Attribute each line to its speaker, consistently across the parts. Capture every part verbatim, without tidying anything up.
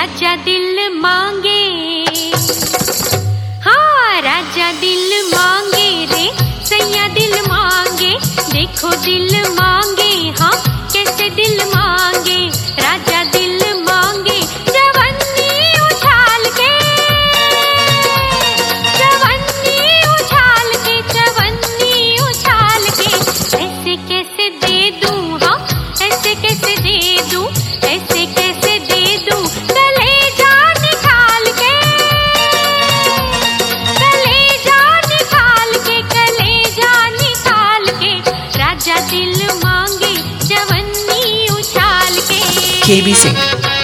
Speaker 1: राजा दिल मांगे, हाँ राजा दिल मांगे रे सैया दिल मांगे, देखो दिल मांगे हाँ कैसे दिल मांगे। राजा दिल मांगे जवानी उछाल के, जवानी उछाल के, जवानी उछाल के, ऐसे कैसे दे दूं हाँ ऐसे कैसे दे दूं, ऐसे कैसे दे दूं कलेजा निकाल के, कलेजा निकाल के, कलेजा निकाल के, राजा दिल मांगे जवानी उछाल के।
Speaker 2: के बी सिंह।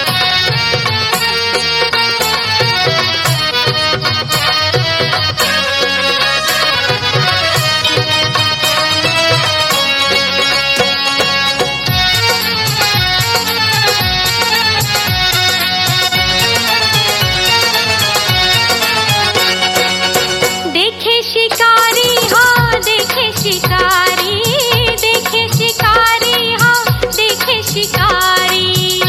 Speaker 1: देखे शिकारी हाँ देखे शिकारी, देखे शिकारी हाँ देखे शिकारी,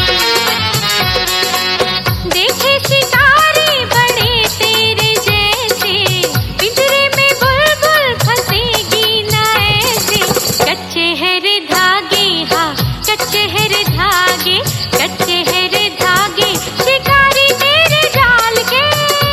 Speaker 1: देखे शिकारी बड़े तेरे जैसे, पिंजरे में बुलबुल फंसेगी न ऐसे, कच्चे है रे धागे हाँ कच्चे है रे धागे, कच्चे है रे धागे शिकारी तेरे जाल के,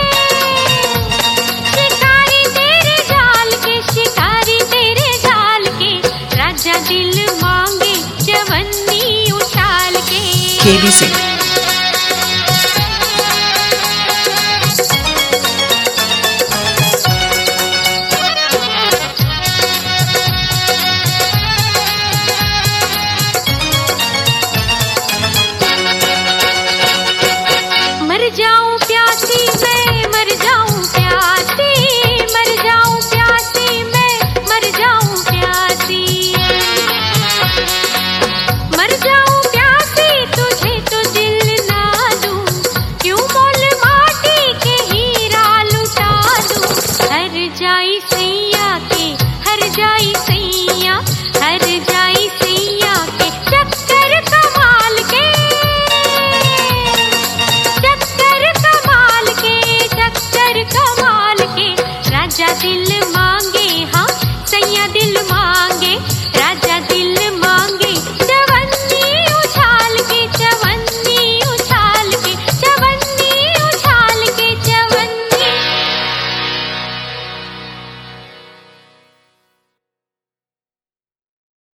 Speaker 1: शिकारी तेरे जाल के, शिकारी तेरे जाल के, राजा दिल मांगे जवानी उछाल के।
Speaker 2: के बी सिंह।